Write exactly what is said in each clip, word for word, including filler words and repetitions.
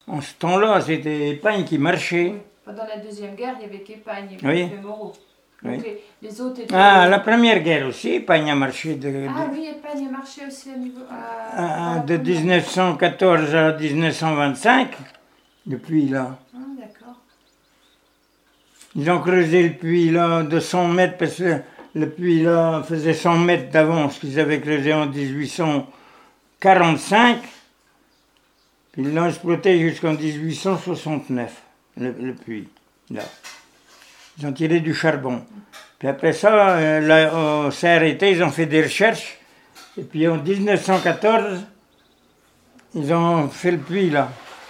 En ce temps-là, c'était Épagne qui marchait. Oui. Pendant la Deuxième Guerre, il n'y avait qu'Épagne et Oui. Moreau. Oui. Donc les, les autres étaient... Ah, la Première Guerre aussi, Épagne a marché de, de, Ah oui, Épagne a marché aussi au niveau... à- à- à la de première. dix-neuf cent quatorze à dix-neuf cent vingt-cinq, le puits là. Ah, d'accord. Ils ont creusé le puits là de cent mètres parce que le puits là faisait cent mètres d'avance qu'ils avaient creusé en dix-huit cent quarante-cinq. Puis ils l'ont exploité jusqu'en dix-huit cent soixante-neuf, le, le puits, là. Ils ont tiré du charbon. Puis après ça, euh, là, on s'est arrêté, ils ont fait des recherches. Et puis en dix-neuf cent quatorze, ils ont fait le puits là.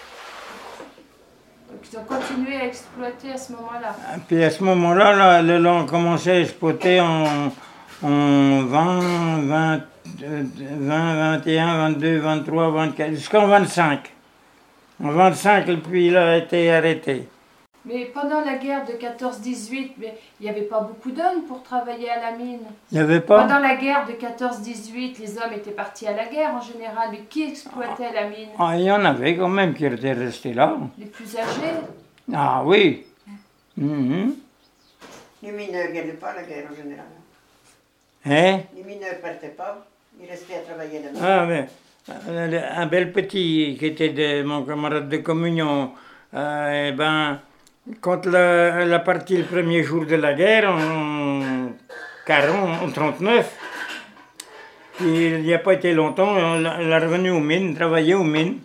Donc ils ont continué à exploiter à ce moment-là. Et puis à ce moment-là, là, là, là, on commençait à exploiter en, en vingt, vingt, vingt, vingt et un, vingt-deux, vingt-trois, vingt-quatre, jusqu'en vingt-cinq. En vingt-cinq, le puits là a été arrêté. Mais pendant la guerre de quatorze dix-huit, mais il n'y avait pas beaucoup d'hommes pour travailler à la mine. Il n'y avait pas. Pendant la guerre de quatorze dix-huit, les hommes étaient partis à la guerre en général. Mais qui exploitait la mine? Ah, il y en avait quand même qui étaient restés là. Les plus âgés? Ah oui. Mhm. Les mineurs ne gagnent pas la guerre en général. Hein? Les mineurs ne partaient pas, ils restaient à travailler à la mine. Ah, mais euh, un bel petit qui était de mon camarade de communion, euh, eh ben, quand la, elle a parti le premier jour de la guerre, en quarante, en trente-neuf, il n'y a pas été longtemps, elle elle est revenue aux mines, travailler aux mines.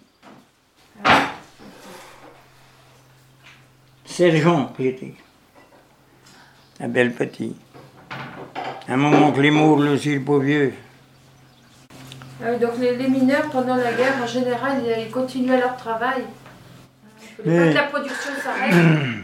Sergent, qui était. Un bel petit. Un moment que les mours, le aussi, le pauvre vieux. Ah oui, donc les, les mineurs, pendant la guerre, en général, ils, ils continuaient leur travail. Il ne fallait pas Mais- que la production s'arrête.